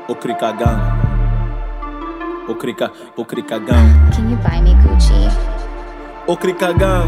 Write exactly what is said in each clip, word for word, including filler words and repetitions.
Okrika gang. Okrika, Okrika gang. Can you buy me Gucci? Okrika gang.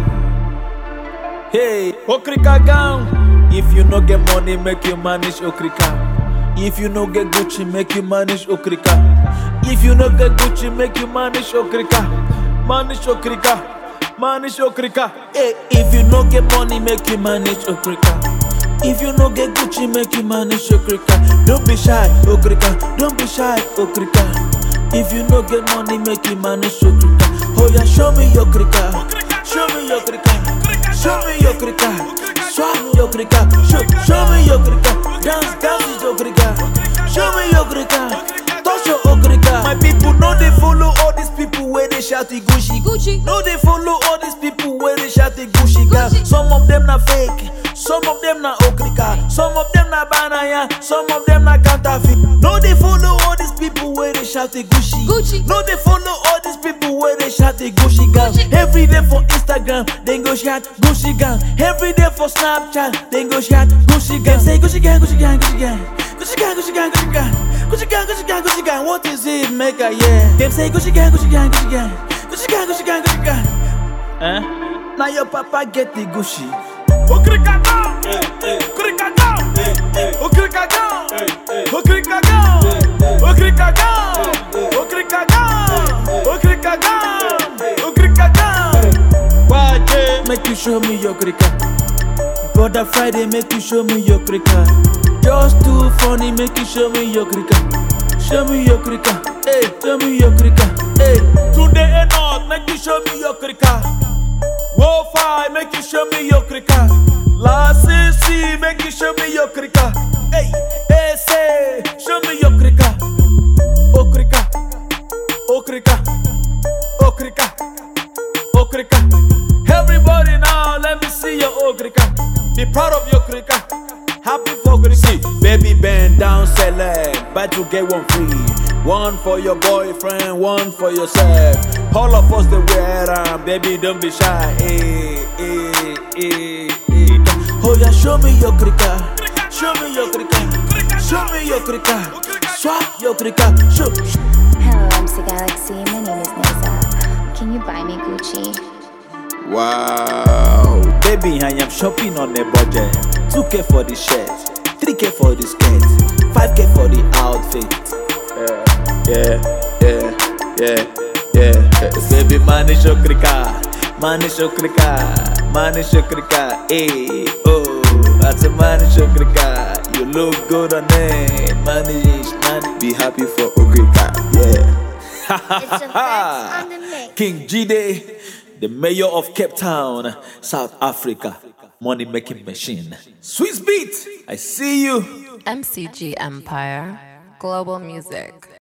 Hey, Okrika gang. If you no get money, make you manage Okrika. If you no get Gucci, make you manage Okrika. If you no get Gucci, make you manage Okrika. Manage Okrika. Manage Okrika. Hey, if you no get money, make you manage Okrika. If you no get Gucci, make you manage Okrika. Don't be shy, Okrika. Don't be shy, Okrika. If you no get money, make you manage Okrika. Oh yeah, show me your Okrika. Show me your Okrika. Show me your Okrika. Swap your Okrika. Show, show me your Okrika. Dance, dance with Okrika. Show me your Okrika. Touch your Okrika. My people know they follow all these people where they shout the Gucci. Gucci. No, they follow all these people where they shout the Gucci. Girl. Some of them na fake. Some of them na Okrika, some of them na banaya, some of them na counterfeit. No, they follow all these people where they shout the Gucci. Gucci. No, they follow all these people where they shout the Gucci gang. Gucci. Every day for Instagram, they go shout Gucci gang. Every day for Snapchat, they go shout Gucci gang. Say Gucci gang, Gucci gang, Gucci gang. Gucci gang, Gucci gang, Gucci gang. Gucci gang, Gucci gang, Gucci gang. What is it, make a yeah? Them say Gucci gang, Gucci gang, Gucci gang. Gucci gang, Gucci gang, Gucci gang. Eh? Now your papa get the Gucci. Okrika gang, Okrika gang, Okrika gang, Okrika gang, Okrika gang, Okrika gang, Okrika gang, Okrika gang. Waje, make you show me your Okrika. Brother Friday, make you show me your Okrika. Just too funny, make you show me your Okrika. Show me your Okrika, hey, show me your Okrika, hey. Today and not, make you show me your Okrika. Whoa, five, make you show me your Okrika. La C C, make you show me your Okrika. Hey, hey, say, show me your Okrika. Okrika, Okrika, Okrika, Okrika. Everybody now, let me see your Okrika. Be proud of your Okrika. Happy for Okrika. See, baby, bend down, select. Buy to get one free. One for your boyfriend, one for yourself. All of us they wear them, baby, don't be shy. Hey, hey, hey, hey. Oh yeah, show me your Okrika. Show me your Okrika. Show me your Okrika. Swap your Okrika. Show. Hello, M C Galaxy. My name is Neza. Can you buy me Gucci? Wow, baby, I am shopping on a budget. two K for the shirt, three K for the skirt, five K for the outfit. Yeah, yeah, yeah, yeah, yeah. Baby, manage Okrika, manage Okrika, manage Okrika. Hey, oh, that's a manage Okrika. You look good on it, manage, manage. Be happy for Okrika, yeah. It's the facts on the mix. King G-Day, the mayor of Cape Town, South Africa, money making machine. Swiss beat, I see you. M C G Empire, global music.